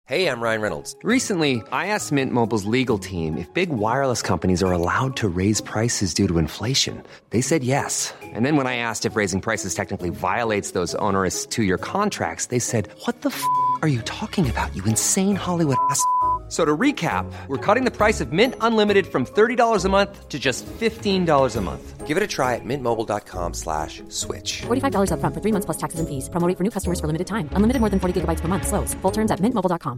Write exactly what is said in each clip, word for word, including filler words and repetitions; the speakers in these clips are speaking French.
Hey, I'm Ryan Reynolds. Recently, I asked Mint Mobile's legal team if big wireless companies are allowed to raise prices due to inflation. They said yes. And then when I asked if raising prices technically violates those onerous two-year contracts, they said, what the f*** are you talking about, you insane Hollywood ass f- So to recap, we're cutting the price of Mint Unlimited from thirty dollars a month to just fifteen dollars a month. Give it a try at mintmobile.com slash switch. forty-five dollars up front for three months plus taxes and fees. Promo rate for new customers for limited time. Unlimited more than forty gigabytes per month. Slows full terms at mint mobile dot com.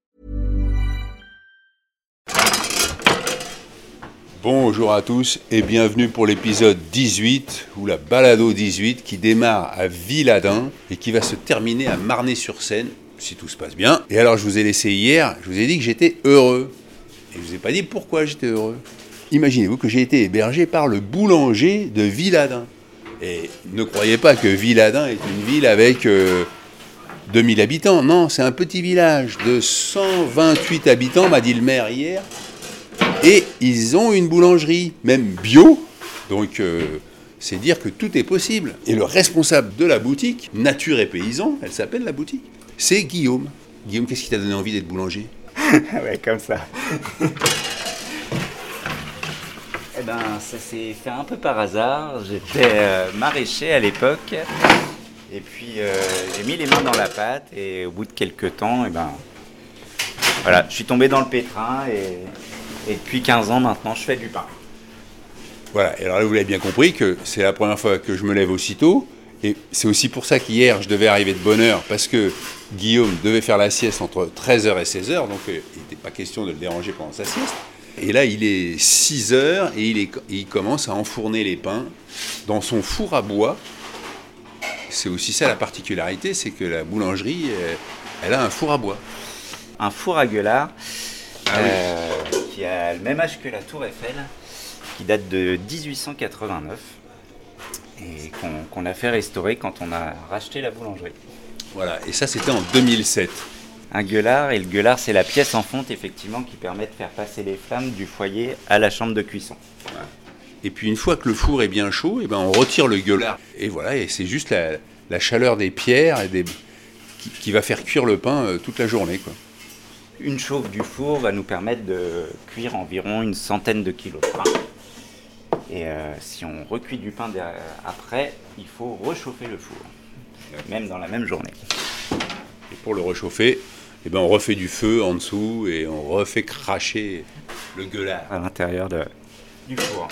Bonjour à tous et bienvenue pour l'épisode dix-huit, ou la balado dix-huit, qui démarre à Villadin et qui va se terminer à Marnay-sur-Seine, si tout se passe bien. Et alors je vous ai laissé hier, je vous ai dit que j'étais heureux. Et je vous ai pas dit pourquoi j'étais heureux. Imaginez-vous que j'ai été hébergé par le boulanger de Villadin. Et ne croyez pas que Villadin est une ville avec euh, deux mille habitants. Non, c'est un petit village de cent vingt-huit habitants, m'a dit le maire hier. Et ils ont une boulangerie, même bio. Donc euh, c'est dire que tout est possible. Et le responsable de la boutique, Nature et Paysan, elle s'appelle la boutique, c'est Guillaume. Guillaume, qu'est-ce qui t'a donné envie d'être boulanger ? Ouais, comme ça. Eh ben, ça s'est fait un peu par hasard. J'étais euh, maraîcher à l'époque. Et puis, euh, j'ai mis les mains dans la pâte. Et au bout de quelques temps, eh ben, voilà, je suis tombé dans le pétrin. Et, et depuis quinze ans maintenant, je fais du pain. Voilà, et alors là, vous l'avez bien compris que c'est la première fois que je me lève aussitôt. Et c'est aussi pour ça qu'hier, je devais arriver de bonne heure, parce que Guillaume devait faire la sieste entre treize heures et seize heures, donc euh, il n'était pas question de le déranger pendant sa sieste. Et là, il est six heures et il, est, il commence à enfourner les pains dans son four à bois. C'est aussi ça la particularité, c'est que la boulangerie, euh, elle a un four à bois. Un four à gueulard, Ah euh, oui. Qui a le même âge que la Tour Eiffel, qui date de dix-huit cent quatre-vingt-neuf. Et qu'on, qu'on a fait restaurer quand on a racheté la boulangerie. Voilà, et ça c'était en deux mille sept. Un gueulard, et le gueulard c'est la pièce en fonte effectivement qui permet de faire passer les flammes du foyer à la chambre de cuisson. Voilà. Et puis une fois que le four est bien chaud, et ben on retire le gueulard. Et voilà, et c'est juste la, la chaleur des pierres et des, qui, qui va faire cuire le pain euh, toute la journée, quoi. Une chauffe du four va nous permettre de cuire environ une centaine de kilos de pain. Et euh, si on recuit du pain derrière, après, il faut réchauffer le four, même dans la même journée. Et pour le réchauffer, eh ben on refait du feu en dessous et on refait cracher le gueulard à l'intérieur de, du four.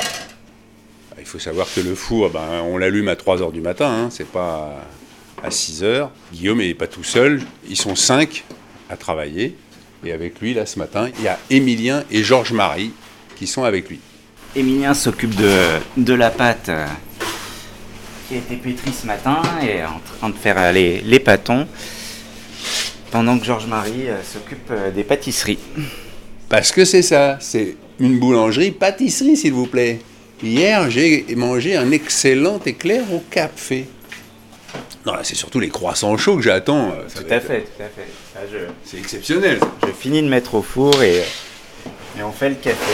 Il faut savoir que le four, ben, on l'allume à trois heures du matin, hein, c'est pas à six heures. Guillaume n'est pas tout seul, ils sont cinq à travailler. Et avec lui, là, ce matin, il y a Émilien et Georges-Marie qui sont avec lui. Émilien s'occupe de, de la pâte euh, qui a été pétrie ce matin et est en train de faire euh, les, les pâtons, pendant que Georges-Marie euh, s'occupe euh, des pâtisseries. Parce que c'est ça, c'est une boulangerie-pâtisserie, s'il vous plaît. Hier, j'ai mangé un excellent éclair au café. Non, là, c'est surtout les croissants chauds que j'attends. Tout à fait, tout à fait. Là, je, c'est exceptionnel. Je finis de mettre au four et, et on fait le café.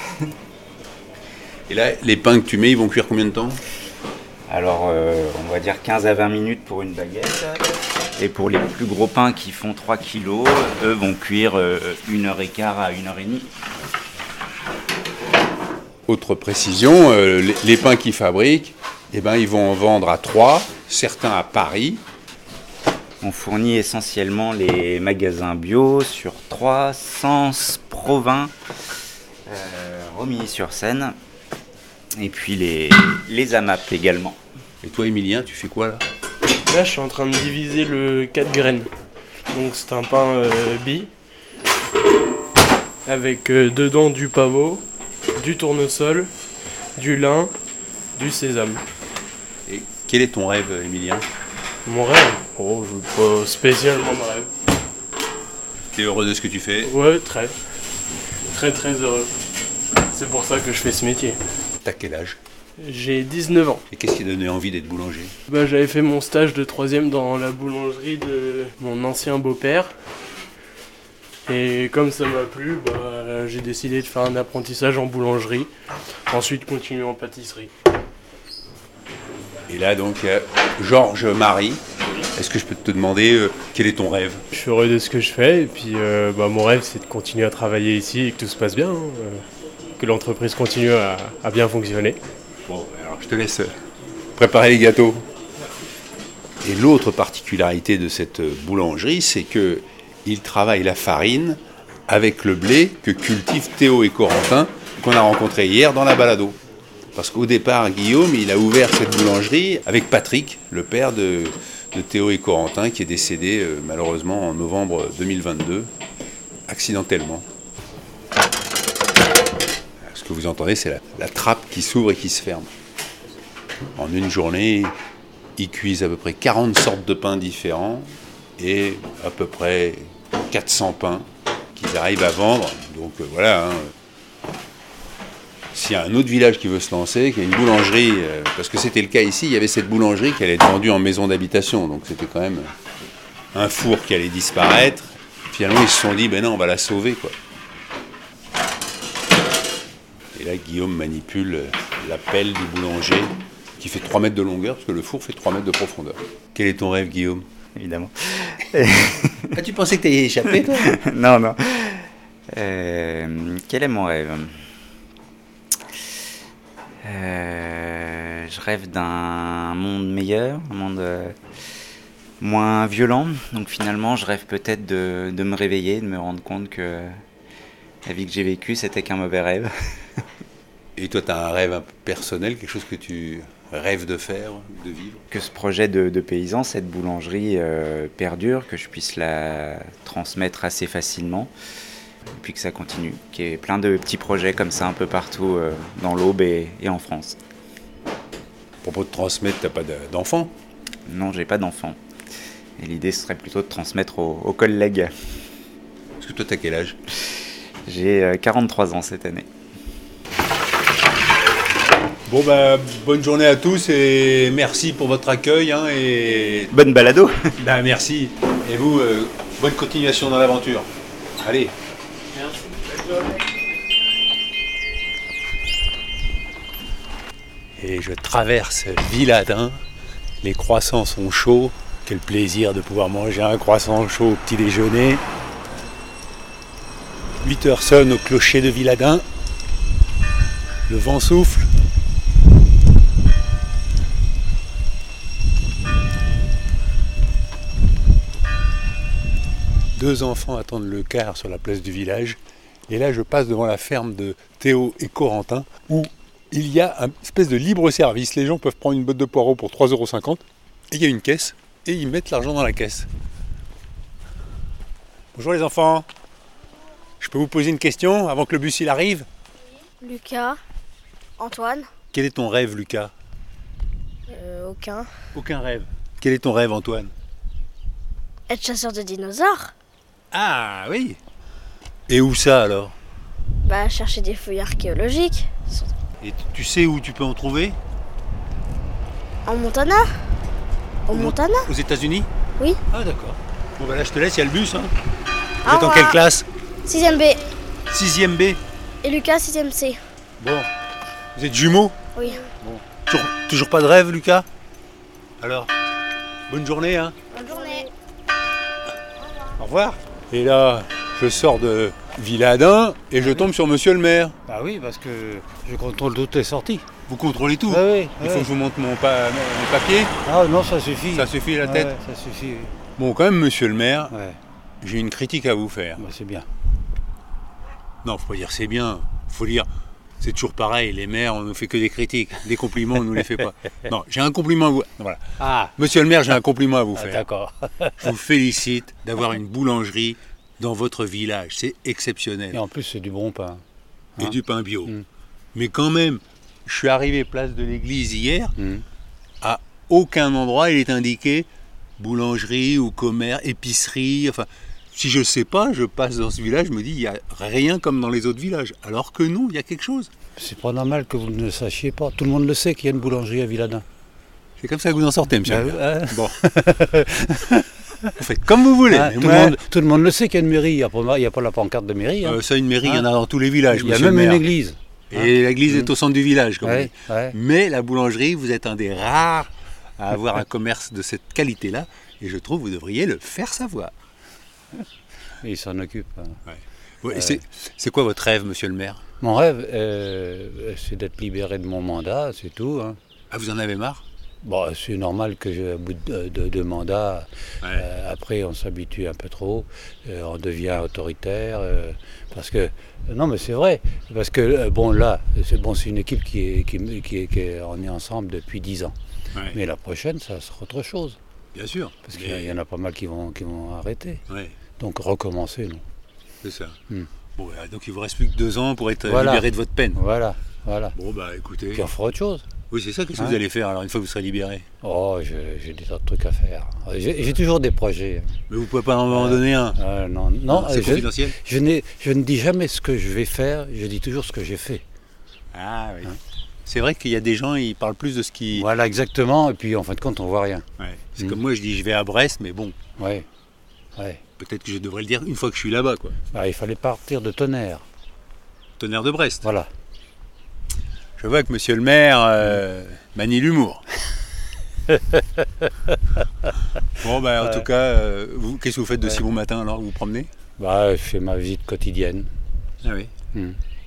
Et là, les pains que tu mets, ils vont cuire combien de temps ? Alors, euh, on va dire quinze à vingt minutes pour une baguette. Et pour les plus gros pains qui font trois kilos, eux vont cuire euh, une heure et quart à une heure et demie. Autre précision, euh, les, les pains qu'ils fabriquent, eh ben, ils vont en vendre à Troyes, certains à Paris. On fournit essentiellement les magasins bio sur Troyes, Sens, Provins, euh, Romilly-sur-Seine. Et puis les, les A M A P également. Et toi, Émilien, tu fais quoi là ? Là, je suis en train de diviser le quatre graines. Donc, c'est un pain euh, bi avec euh, dedans du pavot, du tournesol, du lin, du sésame. Et quel est ton rêve, Émilien ? Mon rêve ? Oh, je veux pas spécialement de rêve. T'es heureux de ce que tu fais ? Ouais, très. Très, très heureux. C'est pour ça que je fais ce métier. T'as quel âge ? J'ai dix-neuf ans. Et qu'est-ce qui t'a donné envie d'être boulanger ? Bah, j'avais fait mon stage de troisième dans la boulangerie de mon ancien beau-père. Et comme ça m'a plu, bah, j'ai décidé de faire un apprentissage en boulangerie. Ensuite, continuer en pâtisserie. Et là, donc, il y a Georges-Marie Est-ce que je peux te demander euh, quel est ton rêve? Je suis heureux de ce que je fais et puis euh, bah, mon rêve c'est de continuer à travailler ici et que tout se passe bien, hein, euh, que l'entreprise continue à, à bien fonctionner. Bon, alors je te laisse préparer les gâteaux. Et l'autre particularité de cette boulangerie, c'est qu'il travaille la farine avec le blé que cultivent Théo et Corentin, qu'on a rencontrés hier dans la balado. Parce qu'au départ, Guillaume, il a ouvert cette boulangerie avec Patrick, le père de, de Théo et Corentin, qui est décédé euh, malheureusement en novembre deux mille vingt-deux, accidentellement. Ce que vous entendez, c'est la, la trappe qui s'ouvre et qui se ferme. En une journée, ils cuisent à peu près quarante sortes de pains différents et à peu près quatre cents pains qu'ils arrivent à vendre. Donc euh, voilà, hein. S'il y a un autre village qui veut se lancer, qui a une boulangerie, euh, parce que c'était le cas ici, il y avait cette boulangerie qui allait être vendue en maison d'habitation, donc c'était quand même un four qui allait disparaître. Finalement, ils se sont dit, ben non, on va la sauver, quoi. Et là, Guillaume manipule la pelle du boulanger, qui fait trois mètres de longueur, parce que le four fait trois mètres de profondeur. Quel est ton rêve, Guillaume? Évidemment. Ah, tu pensais que tu allais échapper, toi? Non, non. Euh, quel est mon rêve? Euh, je rêve d'un monde meilleur, un monde euh, moins violent. Donc finalement, je rêve peut-être de, de me réveiller, de me rendre compte que la vie que j'ai vécue, c'était qu'un mauvais rêve. Et toi, tu as un rêve un peu personnel, quelque chose que tu rêves de faire, de vivre? Que ce projet de, de paysan, cette boulangerie euh, perdure, que je puisse la transmettre assez facilement. Et puis que ça continue, qu'il y ait plein de petits projets comme ça un peu partout euh, dans l'Aube et, et en France. À propos de transmettre, t'as pas d'enfants? Non, j'ai pas d'enfants. Et l'idée ce serait plutôt de transmettre aux, aux collègues. Parce que toi, t'as quel âge? J'ai euh, quarante-trois ans cette année. Bon, bah, bonne journée à tous et merci pour votre accueil. Hein, et... Bonne balado. Bah, merci. Et vous, euh, bonne continuation dans l'aventure. Allez. Et je traverse Villadin. Les croissants sont chauds. Quel plaisir de pouvoir manger un croissant chaud au petit déjeuner. huit heures sonne au clocher de Villadin. Le vent souffle. Deux enfants attendent le car sur la place du village. Et là, je passe devant la ferme de Théo et Corentin, où il y a une espèce de libre service. Les gens peuvent prendre une botte de poireaux pour trois euros cinquante. Et il y a une caisse. Et ils mettent l'argent dans la caisse. Bonjour les enfants. Je peux vous poser une question avant que le bus il arrive? Lucas, Antoine, Quel est ton rêve, Lucas? euh, aucun. Aucun rêve. Quel est ton rêve, Antoine? Être chasseur de dinosaures? Ah oui. Et où ça alors? Bah, chercher des fouilles archéologiques. Et tu sais où tu peux en trouver? En Montana? Au Montana? Aux États-Unis? Oui. Ah d'accord. Bon bah là je te laisse, il y a le bus. Hein. Vous Au êtes en revoir. quelle classe? sixième B. sixième B. Et Lucas, sixième C. Bon. Vous êtes jumeaux? Oui. Toujours, toujours pas de rêve, Lucas? Alors, bonne journée, hein. Bonne journée. Au revoir. Et là, je sors de Villadin et je tombe sur monsieur le maire. Bah oui, parce que je contrôle toutes les sorties. Vous contrôlez tout? Ah oui, Il ah faut oui. que je vous montre mon, pa- mon papier. Ah non, ça suffit. Ça suffit la Ah tête? ouais, ça suffit. Bon, quand même, monsieur le maire, Ouais, j'ai une critique à vous faire. bah, c'est bien. Non, faut pas dire c'est bien. Faut dire, c'est toujours pareil. Les maires, on ne fait que des critiques. Des compliments, on ne nous les fait pas. Non, j'ai un compliment à vous. Voilà. Ah, Monsieur le maire, j'ai un compliment à vous ah, faire. d'accord. Je vous félicite d'avoir une boulangerie dans votre village. C'est exceptionnel. Et en plus, c'est du bon pain. Et hein. du pain bio. Mm. Mais quand même, je suis arrivé place de l'église hier. Mm. À aucun endroit il est indiqué boulangerie ou commerce, épicerie. Enfin, si je ne sais pas, je passe dans ce village, je me dis, il n'y a rien comme dans les autres villages. Alors que non, il y a quelque chose. C'est pas normal que vous ne le sachiez pas. Tout le monde le sait qu'il y a une boulangerie à Villadin. C'est comme ça que vous en sortez, monsieur. Bah, le maire. ouais. Bon. Vous faites comme vous voulez. Hein, mais tout, moi, le monde, tout le monde le sait qu'il y a une mairie. Il n'y a, pas- il y a pas la pancarte de mairie. hein. euh, ça, une mairie, il y en a Hein. dans tous les villages, Il y a monsieur même le une maire. église. Et l'église est au centre du village, comme Ouais, on dit. ouais. Mais la boulangerie, vous êtes un des rares à avoir un commerce de cette qualité-là. Et je trouve que vous devriez le faire savoir. Et il s'en occupe. Hein. Ouais. Ouais, Euh, c'est, c'est quoi votre rêve, monsieur le maire? Mon rêve, euh, c'est d'être libéré de mon mandat, c'est tout. Hein. Ah, vous en avez marre? Bon, c'est normal que, je, au bout de deux de mandats, Ouais. euh, après on s'habitue un peu trop, euh, on devient autoritaire. Euh, parce que, non mais c'est vrai, parce que, euh, bon là, c'est, bon, c'est une équipe qui est, qui, qui est, qui est, on est ensemble depuis dix ans. Ouais. Mais la prochaine, ça sera autre chose. Bien sûr. Parce Mais- qu'il y, a- il y en a pas mal qui vont, qui vont arrêter. Ouais, Donc recommencer, non. c'est ça. Hmm. Bon, bah, donc il vous reste plus que deux ans pour être Voilà. libéré de votre peine. Voilà, voilà. Bon, bah écoutez. Puis on fera autre chose. Oui, c'est ça. Qu'est-ce que Hein? vous allez faire alors une fois que vous serez libéré? Oh, j'ai, j'ai des tas de trucs à faire. J'ai, j'ai toujours des projets. Mais vous pouvez pas en en Euh, donner un. Euh, non, non, C'est je, confidentiel. je, n'ai, je ne dis jamais ce que je vais faire, je dis toujours ce que j'ai fait. Ah oui. Hein? C'est vrai qu'il y a des gens, ils parlent plus de ce qui. Voilà, exactement. Et puis en fin de compte, on voit rien. Ouais. C'est Mm. comme moi, je dis je vais à Brest, mais bon, Ouais, ouais. peut-être que je devrais le dire une fois que je suis là-bas, quoi. Bah, il fallait partir de Tonnerre. Tonnerre de Brest. Voilà. Je vois que monsieur le maire euh, manie l'humour. Bon, bah en Ouais. tout cas, euh, vous, qu'est-ce que vous faites de Ouais. si bon matin alors? Vous vous promenez? Bah, je fais ma visite quotidienne Ah oui. Mm.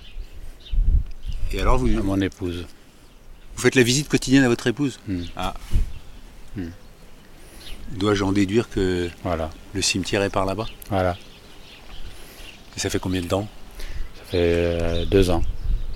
Et alors, vous, à mon épouse. vous faites la visite quotidienne à votre épouse? Mm. Ah. Mm. Dois-je en déduire que Voilà, le cimetière est par là-bas? voilà. Et ça fait combien de temps? Ça fait euh, deux ans.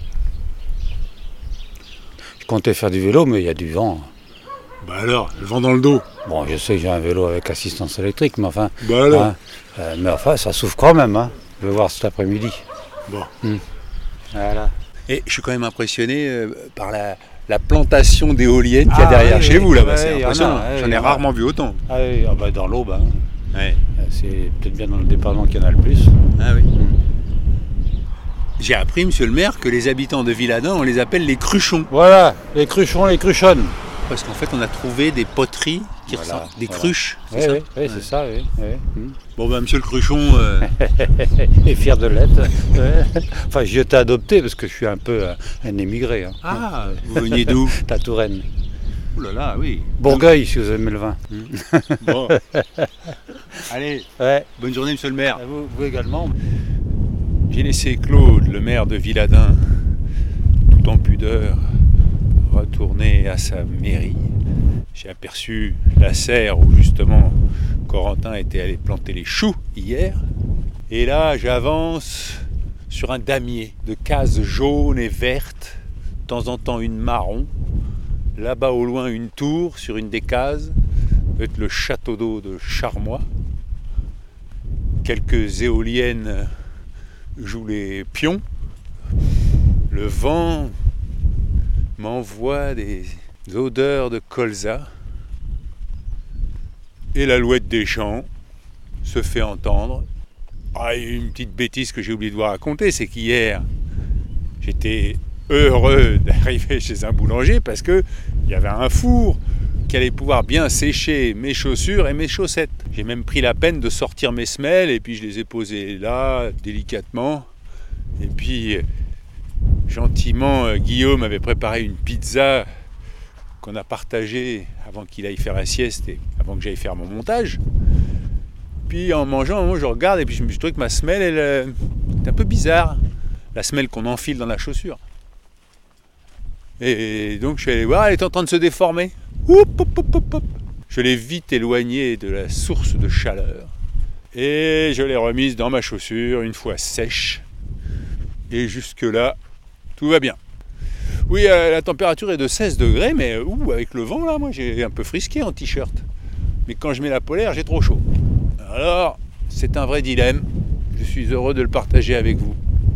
Je comptais faire du vélo, mais il y a du vent. Bah alors, le vent dans le dos. Bon, je sais que j'ai un vélo avec assistance électrique, mais enfin, Bah alors. hein, euh, mais enfin, ça souffre quand même. Hein. Je vais voir cet après-midi. Bon. Voilà. Et je suis quand même impressionné euh, par la, la plantation d'éoliennes qu'il y a Ah, derrière oui, chez oui. vous là-bas. Ouais, C'est il y en a, impressionnant. ouais, J'en il y ai en a. rarement vu autant. Ah oui, ah bah, dans l'Aube, hein. Ouais. C'est peut-être bien dans le département qu'il y en a le plus. Ah oui. J'ai appris, monsieur le maire, que les habitants de Villadin, on les appelle les cruchons. Voilà, les cruchons, les cruchonnes. Parce qu'en fait, on a trouvé des poteries qui Voilà, ressemblent des voilà. cruches. c'est Oui, ça oui, oui, c'est ça, oui. oui. Mm. Bon, bah, monsieur le cruchon, euh, Et fier de l'être. Ouais. Enfin, j'ai été adopté parce que je suis un peu un, un émigré. Hein. ah, vous veniez d'où? La Touraine. Ouh là là, oui. Bourgueil, si vous aimez le vin. Bon. Allez, Ouais. bonne journée, monsieur le maire. Vous, vous également. J'ai laissé Claude, le maire de Villadin, tout en pudeur, retourner à sa mairie. J'ai aperçu la serre où justement Corentin était allé planter les choux hier. Et là, j'avance sur un damier de cases jaunes et vertes, de temps en temps une marron. Là-bas au loin, une tour sur une des cases, peut-être le château d'eau de Charmois. Quelques éoliennes jouent les pions. Le vent m'envoie des odeurs de colza. Et l'alouette des champs se fait entendre. Ah, une petite bêtise que j'ai oublié de vous raconter, c'est qu'hier, j'étais heureux d'arriver chez un boulanger parce qu'il y avait un four qui allait pouvoir bien sécher mes chaussures et mes chaussettes. J'ai même pris la peine de sortir mes semelles et puis je les ai posées là, délicatement. Et puis, gentiment, Guillaume avait préparé une pizza qu'on a partagée avant qu'il aille faire la sieste et avant que j'aille faire mon montage. Puis en mangeant, moi, je regarde et puis je me trouve que ma semelle, elle, euh, est un peu bizarre. La semelle qu'on enfile dans la chaussure. Et donc je suis allé voir, elle est en train de se déformer. Oup, hop, hop, hop, hop. Je l'ai vite éloignée de la source de chaleur. Et je l'ai remise dans ma chaussure une fois sèche. Et jusque-là, tout va bien. Oui, euh, la température est de seize degrés, mais euh, ouh, avec le vent, là, moi, j'ai un peu frisqué en t-shirt. Mais quand je mets la polaire, j'ai trop chaud. Alors, c'est un vrai dilemme. Je suis heureux de le partager avec vous.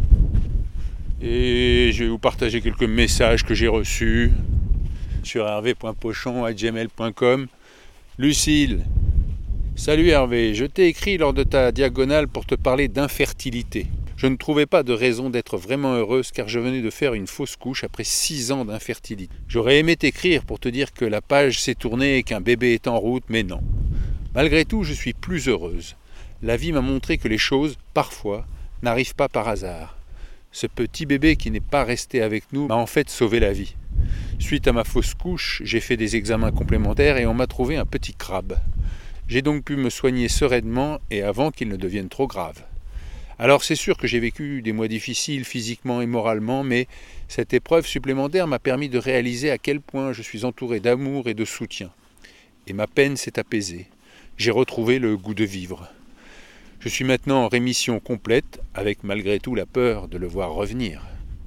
Et je vais vous partager quelques messages que j'ai reçus sur hervé point pochon arobase gmail point com. Lucille, salut Hervé, je t'ai écrit lors de ta diagonale pour te parler d'infertilité. Je ne trouvais pas de raison d'être vraiment heureuse car je venais de faire une fausse couche après six ans d'infertilité. J'aurais aimé t'écrire pour te dire que la page s'est tournée et qu'un bébé est en route, mais non. Malgré tout, je suis plus heureuse. La vie m'a montré que les choses, parfois, n'arrivent pas par hasard. Ce petit bébé qui n'est pas resté avec nous m'a en fait sauvé la vie. Suite à ma fausse couche, j'ai fait des examens complémentaires et on m'a trouvé un petit crabe. J'ai donc pu me soigner sereinement et avant qu'il ne devienne trop grave. Alors c'est sûr que j'ai vécu des mois difficiles physiquement et moralement, mais cette épreuve supplémentaire m'a permis de réaliser à quel point je suis entouré d'amour et de soutien. Et ma peine s'est apaisée. J'ai retrouvé le goût de vivre. Je suis maintenant en rémission complète, avec malgré tout la peur de le voir revenir.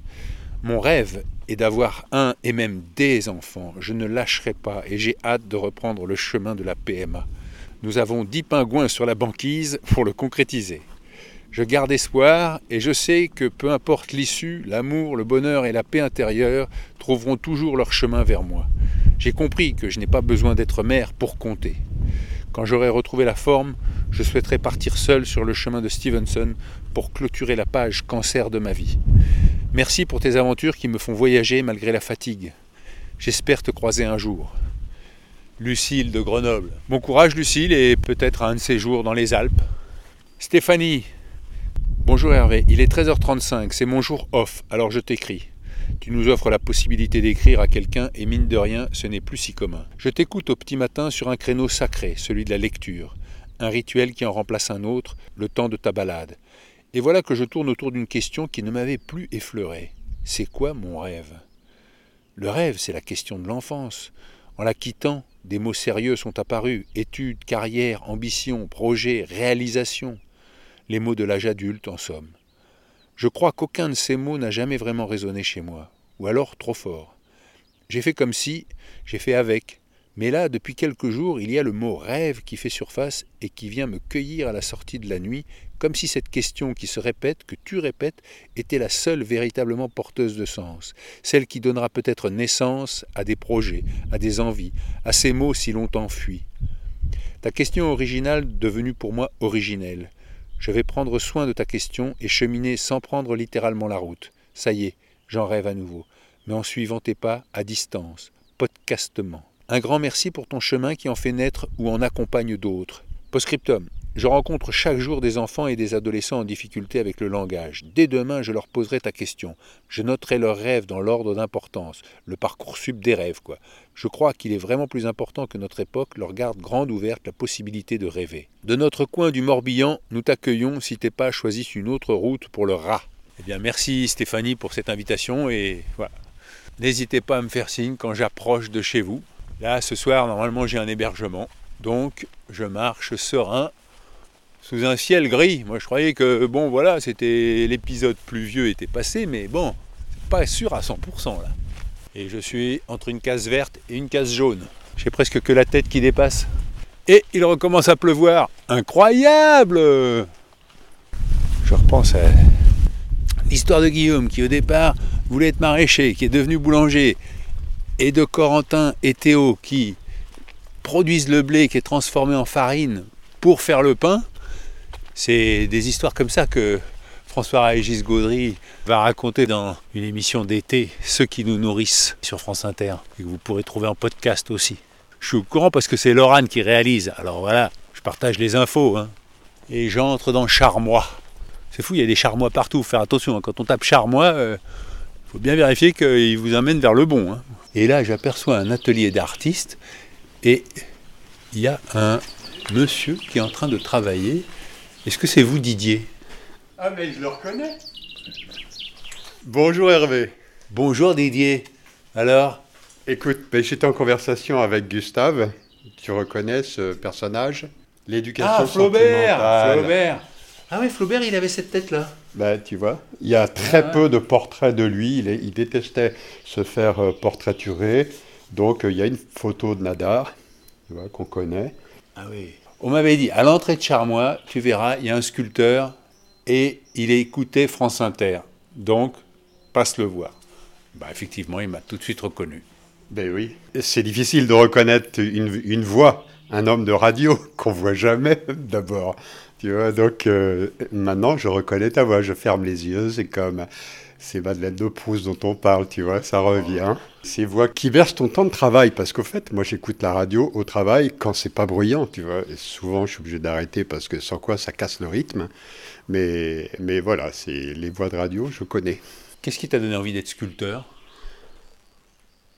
Mon rêve est d'avoir un et même des enfants. Je ne lâcherai pas et j'ai hâte de reprendre le chemin de la P M A. Nous avons dix pingouins sur la banquise pour le concrétiser. Je garde espoir et je sais que peu importe l'issue, l'amour, le bonheur et la paix intérieure trouveront toujours leur chemin vers moi. J'ai compris que je n'ai pas besoin d'être mère pour compter. Quand j'aurai retrouvé la forme, je souhaiterais partir seul sur le chemin de Stevenson pour clôturer la page cancer de ma vie. Merci pour tes aventures qui me font voyager malgré la fatigue. J'espère te croiser un jour. Lucille de Grenoble. Bon courage Lucille et peut-être un de ces jours dans les Alpes. Stéphanie. Bonjour Hervé, il est treize heures trente-cinq, c'est mon jour off, alors je t'écris. Tu nous offres la possibilité d'écrire à quelqu'un et mine de rien, ce n'est plus si commun. Je t'écoute au petit matin sur un créneau sacré, celui de la lecture. Un rituel qui en remplace un autre, le temps de ta balade. Et voilà que je tourne autour d'une question qui ne m'avait plus effleuré. C'est quoi mon rêve ? Le rêve, c'est la question de l'enfance. En la quittant, des mots sérieux sont apparus. Études, carrière, ambition, projet, réalisation. Les mots de l'âge adulte, en somme. Je crois qu'aucun de ces mots n'a jamais vraiment résonné chez moi. Ou alors trop fort. J'ai fait comme si, j'ai fait avec. Mais là, depuis quelques jours, il y a le mot « rêve » qui fait surface et qui vient me cueillir à la sortie de la nuit, comme si cette question qui se répète, que tu répètes, était la seule véritablement porteuse de sens, celle qui donnera peut-être naissance à des projets, à des envies, à ces mots si longtemps fuis. Ta question originale devenue pour moi originelle. Je vais prendre soin de ta question et cheminer sans prendre littéralement la route. Ça y est, j'en rêve à nouveau, mais en suivant tes pas à distance, podcastement. Un grand merci pour ton chemin qui en fait naître ou en accompagne d'autres. Postscriptum. Je rencontre chaque jour des enfants et des adolescents en difficulté avec le langage. Dès demain, je leur poserai ta question. Je noterai leurs rêves dans l'ordre d'importance. Le Parcoursup des rêves, quoi. Je crois qu'il est vraiment plus important que notre époque leur garde grande ouverte la possibilité de rêver. De notre coin du Morbihan, nous t'accueillons si tes pas choisissent une autre route pour le rat. Eh bien, merci Stéphanie pour cette invitation et voilà. N'hésitez pas à me faire signe quand j'approche de chez vous. Là, ce soir, normalement, j'ai un hébergement. Donc, je marche serein sous un ciel gris. Moi, je croyais que, bon, voilà, c'était l'épisode pluvieux était passé, mais bon, c'est pas sûr à cent pour cent, là. Et je suis entre une case verte et une case jaune. J'ai presque que la tête qui dépasse. Et il recommence à pleuvoir. Incroyable! Je repense à l'histoire de Guillaume, qui au départ voulait être maraîcher, qui est devenu boulanger, et de Corentin et Théo qui produisent le blé qui est transformé en farine pour faire le pain. C'est des histoires comme ça que François-Régis Gaudry va raconter dans une émission d'été, Ceux qui nous nourrissent, sur France Inter, et que vous pourrez trouver en podcast aussi. Je suis au courant parce que c'est Laurane qui réalise, alors voilà, je partage les infos. Hein. Et j'entre dans Charmois. C'est fou, il y a des Charmois partout, faut faire attention, hein. Quand on tape Charmois, il euh, faut bien vérifier qu'il vous amène vers le bon. Hein. Et là, j'aperçois un atelier d'artistes et il y a un monsieur qui est en train de travailler. Est-ce que c'est vous, Didier ? Ah, mais je le reconnais. Bonjour Hervé. Bonjour Didier. Alors ? Écoute, ben, j'étais en conversation avec Gustave. Tu reconnais ce personnage ? L'éducation ah, Flaubert, sentimentale. Flaubert. Ah oui, Flaubert, il avait cette tête-là. Ben, tu vois, il y a très ah, peu de portraits de lui. Il, est, il détestait se faire euh, portraiturer. Donc, euh, il y a une photo de Nadar, tu vois, qu'on connaît. Ah oui. On m'avait dit, à l'entrée de Charmois, tu verras, il y a un sculpteur et il écoutait France Inter. Donc, passe le voir. Ben, effectivement, il m'a tout de suite reconnu. Ben oui. C'est difficile de reconnaître une, une voix, un homme de radio qu'on voit jamais d'abord. Tu vois, donc euh, maintenant je reconnais ta voix, je ferme les yeux, c'est comme ces Madeleine de Proust dont on parle, tu vois, ça revient. Ces voix qui versent ton temps de travail, parce qu'au fait, moi j'écoute la radio au travail quand c'est pas bruyant, tu vois. Et souvent je suis obligé d'arrêter parce que sans quoi ça casse le rythme. Mais, mais voilà, c'est les voix de radio, je connais. Qu'est-ce qui t'a donné envie d'être sculpteur ?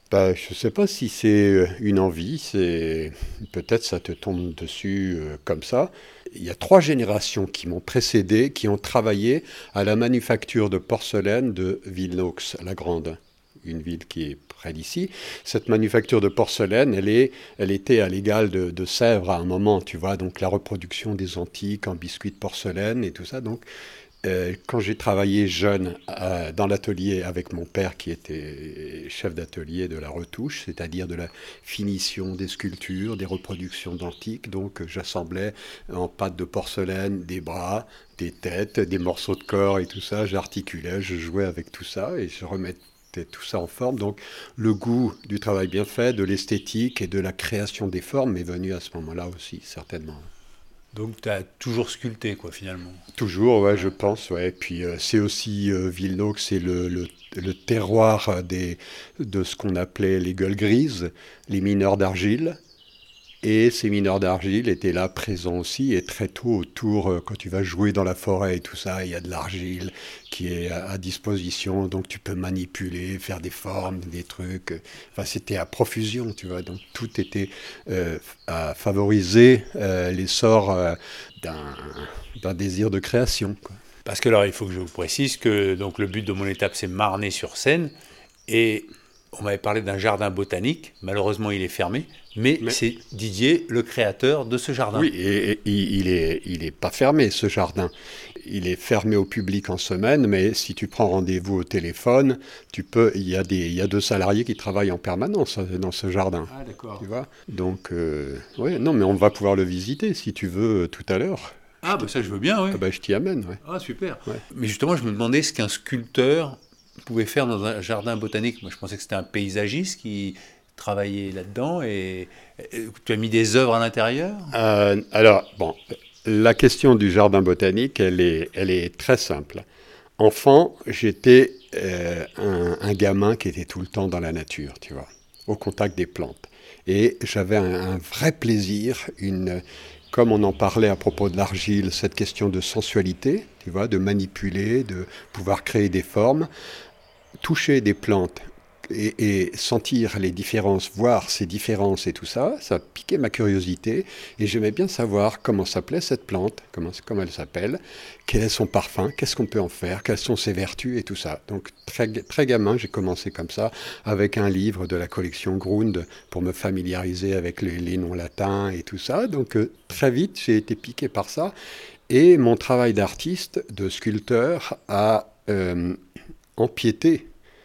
Bah, je ne sais pas si c'est une envie, c'est peut-être ça te tombe dessus euh, comme ça. Il y a trois générations qui m'ont précédé, qui ont travaillé à la manufacture de porcelaine de Villenox-la-Grande, une ville qui est près d'ici. Cette manufacture de porcelaine, elle, est, elle était à l'égal de, de Sèvres à un moment, tu vois, donc la reproduction des antiques en biscuits de porcelaine et tout ça. Donc, euh, quand j'ai travaillé jeune euh, dans l'atelier avec mon père qui était chef d'atelier de la retouche, c'est-à-dire de la finition des sculptures, des reproductions d'antiques, donc j'assemblais en pâte de porcelaine des bras, des têtes, des morceaux de corps et tout ça, j'articulais, je jouais avec tout ça et je remettais tout ça en forme. Donc le goût du travail bien fait, de l'esthétique et de la création des formes m'est venu à ce moment-là aussi, certainement. Donc tu as toujours sculpté, quoi, finalement. Toujours, ouais, je pense, ouais. Et puis euh, c'est aussi euh, Villenox, c'est le, le, le terroir des, de ce qu'on appelait les gueules grises, les mineurs d'argile. Et ces mineurs d'argile étaient là présents aussi, et très tôt autour, euh, quand tu vas jouer dans la forêt et tout ça, il y a de l'argile qui est à, à disposition, donc tu peux manipuler, faire des formes, des trucs. Enfin, c'était à profusion, tu vois, donc tout était euh, à favoriser euh, l'essor euh, d'un, d'un désir de création, quoi. Parce que alors, il faut que je vous précise que donc, le but de mon étape, c'est Marnay-sur-Seine, et on m'avait parlé d'un jardin botanique, malheureusement il est fermé, mais, mais... c'est Didier, le créateur de ce jardin. Oui, et, et il est, il est pas fermé, ce jardin. Il est fermé au public en semaine, mais si tu prends rendez-vous au téléphone, tu peux. Il y a des, il y a deux salariés qui travaillent en permanence dans ce jardin. Ah, d'accord. Tu vois. Donc, euh, ouais, non, mais on va pouvoir le visiter si tu veux tout à l'heure. Ah, bah ça je veux bien, oui. Ah, bah, je t'y amène, ouais. Ah, super. Ouais. Mais justement, je me demandais ce qu'un sculpteur pouvait faire dans un jardin botanique. Moi, je pensais que c'était un paysagiste qui travaillait là-dedans. Et, et tu as mis des œuvres à l'intérieur ? euh, Alors, bon, la question du jardin botanique, elle est, elle est très simple. Enfant, j'étais euh, un, un gamin qui était tout le temps dans la nature, tu vois, au contact des plantes. Et j'avais un, un vrai plaisir, une... Comme on en parlait à propos de l'argile, cette question de sensualité, tu vois, de manipuler, de pouvoir créer des formes, toucher des plantes et, et sentir les différences, voir ces différences et tout ça, ça piquait ma curiosité et j'aimais bien savoir comment s'appelait cette plante, comment, comment elle s'appelle, quel est son parfum, qu'est-ce qu'on peut en faire, quelles sont ses vertus et tout ça. Donc très, très gamin, j'ai commencé comme ça avec un livre de la collection Grund pour me familiariser avec les, les noms latins et tout ça. Donc euh, très vite, j'ai été piqué par ça et mon travail d'artiste, de sculpteur a euh, empiété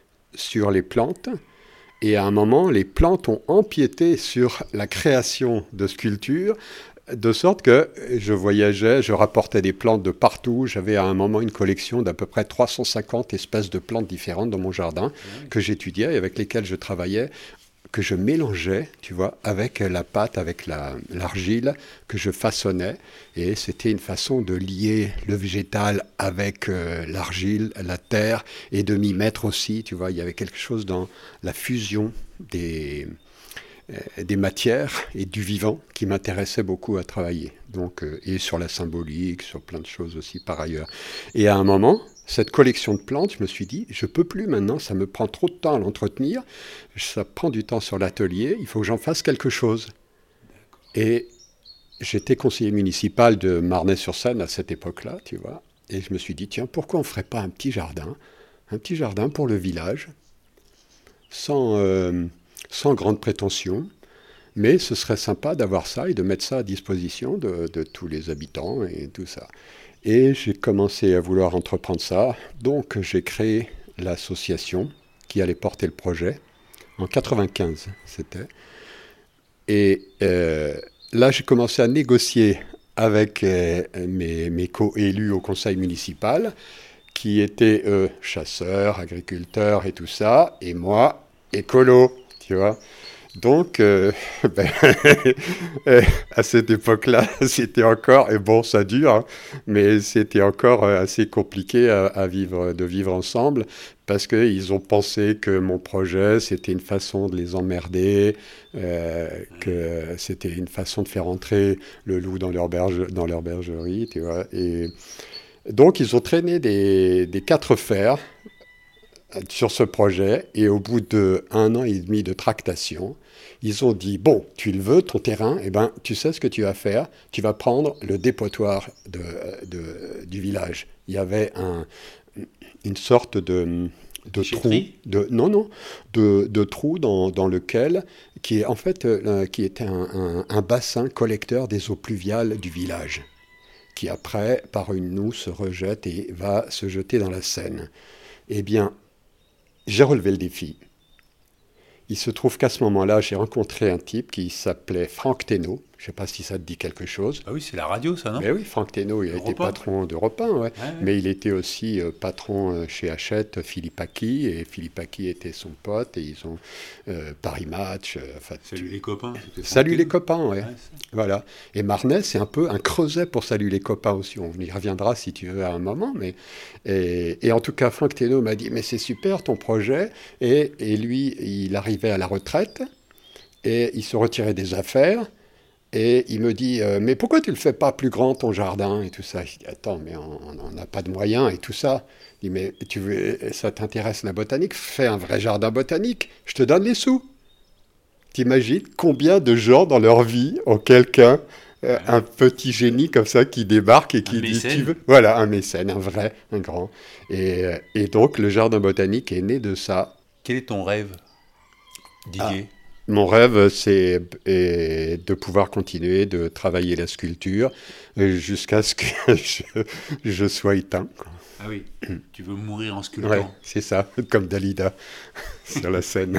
sur les plantes, et à un moment, les plantes ont empiété sur la création de sculptures, de sorte que je voyageais, je rapportais des plantes de partout. J'avais à un moment une collection d'à peu près trois cent cinquante espèces de plantes différentes dans mon jardin, oui, que j'étudiais et avec lesquelles je travaillais, que je mélangeais, tu vois, avec la pâte, avec la, l'argile, que je façonnais. Et c'était une façon de lier le végétal avec euh, l'argile, la terre, et de m'y mettre aussi, tu vois. Il y avait quelque chose dans la fusion des, euh, des matières et du vivant qui m'intéressait beaucoup à travailler. Donc, euh, et sur la symbolique, sur plein de choses aussi par ailleurs. Et à un moment, cette collection de plantes, je me suis dit, je ne peux plus maintenant, ça me prend trop de temps à l'entretenir, ça prend du temps sur l'atelier, il faut que j'en fasse quelque chose. Et j'étais conseiller municipal de Marnay-sur-Seine à cette époque-là, tu vois, et je me suis dit, tiens, pourquoi on ne ferait pas un petit jardin, un petit jardin pour le village, sans, euh, sans grande prétention, mais ce serait sympa d'avoir ça et de mettre ça à disposition de, de tous les habitants et tout ça. Et j'ai commencé à vouloir entreprendre ça, donc j'ai créé l'association qui allait porter le projet, en quatre-vingt-quinze c'était. Et euh, là j'ai commencé à négocier avec euh, mes, mes co-élus au conseil municipal, qui étaient eux chasseurs, agriculteurs et tout ça, et moi, écolo, tu vois. Donc, euh, ben, à cette époque-là, c'était encore, et bon, ça dure, hein, mais c'était encore assez compliqué à, à vivre, de vivre ensemble, parce qu'ils ont pensé que mon projet, c'était une façon de les emmerder, euh, que c'était une façon de faire entrer le loup dans leur, berge, dans leur bergerie, tu vois. Et donc, ils ont traîné des, des quatre fers sur ce projet. Et au bout d'un an et demi de tractation, ils ont dit, bon, tu le veux, ton terrain, eh ben, tu sais ce que tu vas faire, tu vas prendre le dépotoir de, de, du village. Il y avait un, une sorte de, de trou, de, non, non, de, de trou dans, dans lequel, qui est en fait, euh, qui était un, un, un bassin collecteur des eaux pluviales du village, qui après, par une noue, se rejette et va se jeter dans la Seine. Eh bien, j'ai relevé le défi. Il se trouve qu'à ce moment-là, j'ai rencontré un type qui s'appelait Franck Thénault. Je ne sais pas si ça te dit quelque chose. Ah oui, c'est la radio, ça, non? Mais oui, Franck Thénault, il a été patron d'Europe un, ouais. Ouais, ouais. Mais il était aussi euh, patron euh, chez Hachette, Philippe Aki, et Philippe Aki était son pote, et ils ont euh, Paris Match. Euh, Salut tu... les copains. Salut les copains, ouais. ouais voilà. Et Marnay, c'est un peu un creuset pour Salut les copains aussi. On y reviendra si tu veux à un moment. Mais... Et, et en tout cas, Franck Thénault m'a dit, mais c'est super ton projet. Et, et lui, il arrivait à la retraite, et il se retirait des affaires. Et il me dit, euh, mais pourquoi tu ne le fais pas plus grand, ton jardin, et tout ça? Je dis, attends, mais on n'a pas de moyens, et tout ça. Il dit, mais tu veux, ça t'intéresse la botanique? Fais un vrai jardin botanique, je te donne les sous. T'imagines combien de gens dans leur vie ont quelqu'un, euh, un petit génie comme ça, qui débarque et qui un dit, mécène. tu veux? Voilà, un mécène, un vrai, un grand. Et, et donc, le jardin botanique est né de ça. Quel est ton rêve, Didier? Ah. Mon rêve, c'est de pouvoir continuer de travailler la sculpture jusqu'à ce que je, je sois éteint. Ah oui, tu veux mourir en sculptant. Ouais, c'est ça, comme Dalida sur la scène.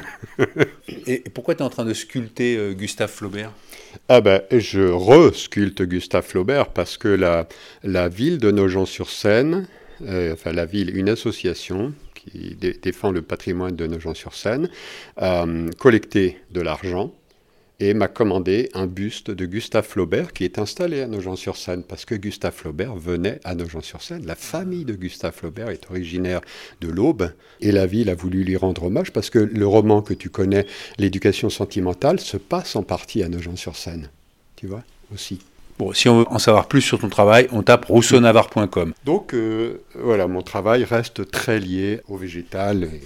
Et pourquoi tu es en train de sculpter euh, Gustave Flaubert? Ah ben, je resculpte Gustave Flaubert parce que la, la ville de Nogent-sur-Seine, euh, enfin la ville, une association qui dé- défend le patrimoine de Nogent-sur-Seine, a euh, collecté de l'argent et m'a commandé un buste de Gustave Flaubert qui est installé à Nogent-sur-Seine parce que Gustave Flaubert venait à Nogent-sur-Seine. La famille de Gustave Flaubert est originaire de l'Aube et la ville a voulu lui rendre hommage parce que le roman que tu connais, L'éducation sentimentale, se passe en partie à Nogent-sur-Seine. Tu vois, aussi. Bon, si on veut en savoir plus sur ton travail, on tape rousseau navarre point com. Donc, euh, voilà, mon travail reste très lié au végétal et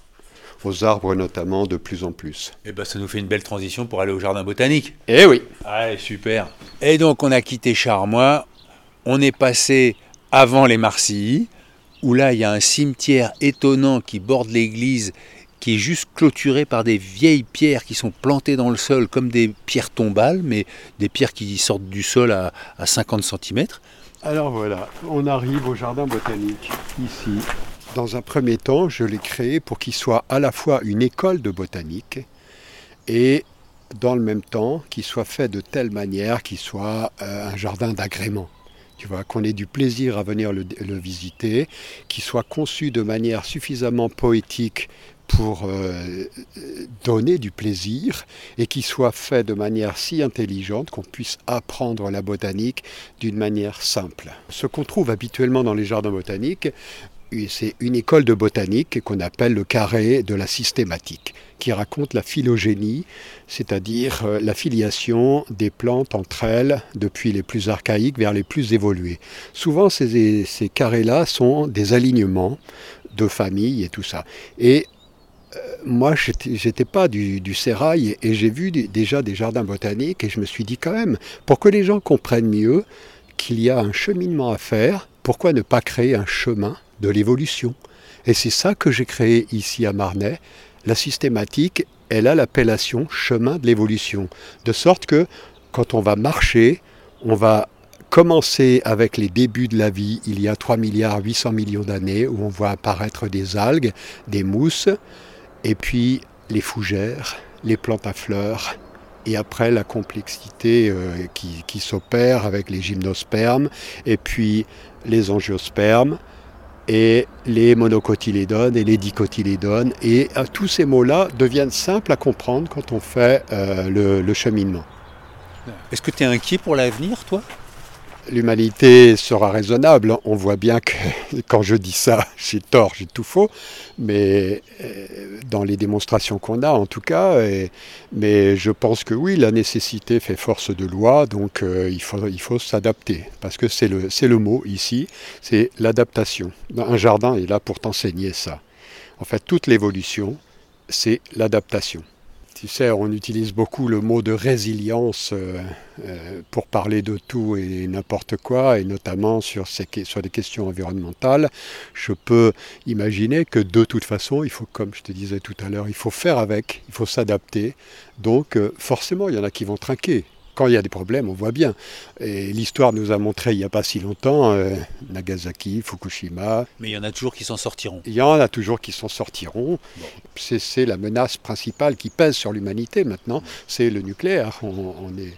aux arbres notamment de plus en plus. Et ben, ça nous fait une belle transition pour aller au jardin botanique. Eh oui. Allez, super. Et donc, on a quitté Charmois, on est passé avant les Marcilly, où là, il y a un cimetière étonnant qui borde l'église, qui est juste clôturé par des vieilles pierres qui sont plantées dans le sol comme des pierres tombales, mais des pierres qui sortent du sol à, à cinquante centimètres. Alors voilà, on arrive au jardin botanique, ici. Dans un premier temps, je l'ai créé pour qu'il soit à la fois une école de botanique et dans le même temps, qu'il soit fait de telle manière qu'il soit euh, un jardin d'agrément. Tu vois, qu'on ait du plaisir à venir le, le visiter, qu'il soit conçu de manière suffisamment poétique pour euh, donner du plaisir et qu'il soit fait de manière si intelligente qu'on puisse apprendre la botanique d'une manière simple. Ce qu'on trouve habituellement dans les jardins botaniques, c'est une école de botanique qu'on appelle le carré de la systématique, qui raconte la phylogénie, c'est-à-dire la filiation des plantes entre elles depuis les plus archaïques vers les plus évoluées. Souvent, ces, ces carrés-là sont des alignements de familles et tout ça. Et euh, moi, j'étais, j'étais pas du, du sérail et, et j'ai vu d- déjà des jardins botaniques et je me suis dit quand même, pour que les gens comprennent mieux qu'il y a un cheminement à faire, pourquoi ne pas créer un chemin de l'évolution? Et c'est ça que j'ai créé ici à Marnay. La systématique, elle a l'appellation chemin de l'évolution. De sorte que quand on va marcher, on va commencer avec les débuts de la vie, il y a trois milliards huit cents millions d'années, où on voit apparaître des algues, des mousses, et puis les fougères, les plantes à fleurs, et après la complexité euh, qui, qui s'opère avec les gymnospermes, et puis les angiospermes, et les monocotylédones et les dicotylédones. Et euh, tous ces mots-là deviennent simples à comprendre quand on fait euh, le, le cheminement. Est-ce que tu es inquiet pour l'avenir, toi ? L'humanité sera raisonnable. On voit bien que quand je dis ça, j'ai tort, j'ai tout faux, mais euh, dans les démonstrations qu'on a en tout cas, et, mais je pense que oui, la nécessité fait force de loi, donc euh, il faut, il faut s'adapter, parce que c'est le, c'est le mot ici, c'est l'adaptation. Un jardin est là pour t'enseigner ça. En fait, toute l'évolution, c'est l'adaptation. Tu sais, on utilise beaucoup le mot de résilience euh, euh, pour parler de tout et n'importe quoi, et notamment sur, ces, sur des questions environnementales. Je peux imaginer que de toute façon, il faut, comme je te disais tout à l'heure, il faut faire avec, il faut s'adapter. Donc euh, forcément, il y en a qui vont trinquer. Quand il y a des problèmes, on voit bien. Et l'histoire nous a montré il n'y a pas si longtemps, euh, Nagasaki, Fukushima. Mais il y en a toujours qui s'en sortiront. Il y en a toujours qui s'en sortiront. Bon. C'est, c'est la menace principale qui pèse sur l'humanité maintenant, c'est le nucléaire. On, on, est,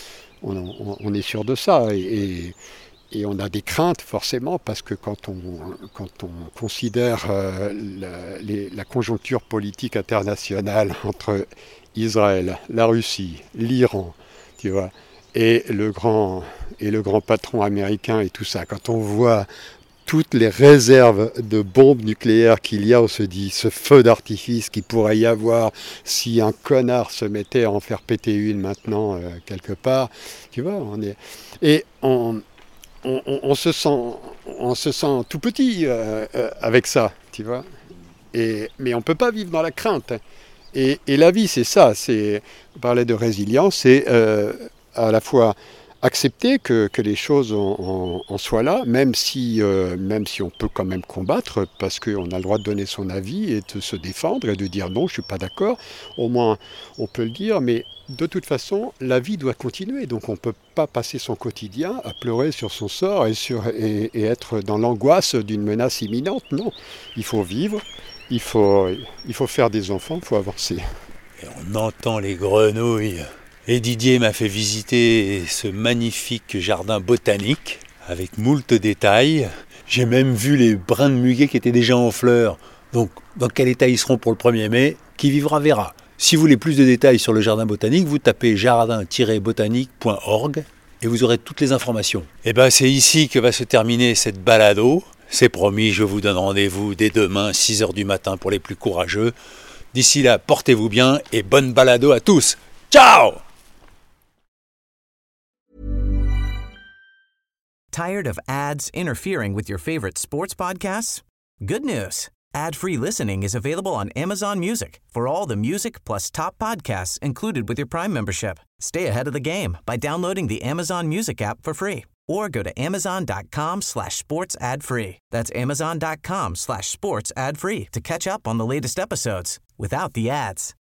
on, on est sûr de ça. Et, et, et on a des craintes forcément, parce que quand on, quand on considère euh, la, les, la conjoncture politique internationale entre Israël, la Russie, l'Iran, tu vois, et le grand et le grand patron américain et tout ça, quand on voit toutes les réserves de bombes nucléaires qu'il y a, on se dit, ce feu d'artifice qu'il pourrait y avoir si un connard se mettait à en faire péter une maintenant euh, quelque part, tu vois, on est et on on, on, on se sent on se sent tout petit euh, euh, avec ça, tu vois, et mais on peut pas vivre dans la crainte. Et, et la vie, c'est ça, c'est, on parlait de résilience, c'est euh, à la fois accepter que, que les choses en, en, en soient là, même si, euh, même si on peut quand même combattre, parce qu'on a le droit de donner son avis et de se défendre et de dire non, je ne suis pas d'accord, au moins on peut le dire, mais de toute façon, la vie doit continuer, donc on ne peut pas passer son quotidien à pleurer sur son sort et, sur, et, et être dans l'angoisse d'une menace imminente, non, il faut vivre. Il faut, il faut faire des enfants, il faut avancer. Et on entend les grenouilles. Et Didier m'a fait visiter ce magnifique jardin botanique avec moult détails. J'ai même vu les brins de muguet qui étaient déjà en fleurs. Donc, dans quel état ils seront pour le premier mai, qui vivra verra. Si vous voulez plus de détails sur le jardin botanique, vous tapez jardin tiret botanique point org et vous aurez toutes les informations. Et bien, c'est ici que va se terminer cette balado. C'est promis, je vous donne rendez-vous dès demain, six heures du matin pour les plus courageux. D'ici là, portez-vous bien et bonne balado à tous. Ciao! Tired of ads interfering with your favorite sports podcasts? Good news. Ad-free listening is available on Amazon Music for all the music plus top podcasts included with your Prime membership. Stay ahead of the game by downloading the Amazon Music app for free or go to amazon.com slash sports ad free. That's amazon.com slash sports ad free to catch up on the latest episodes without the ads.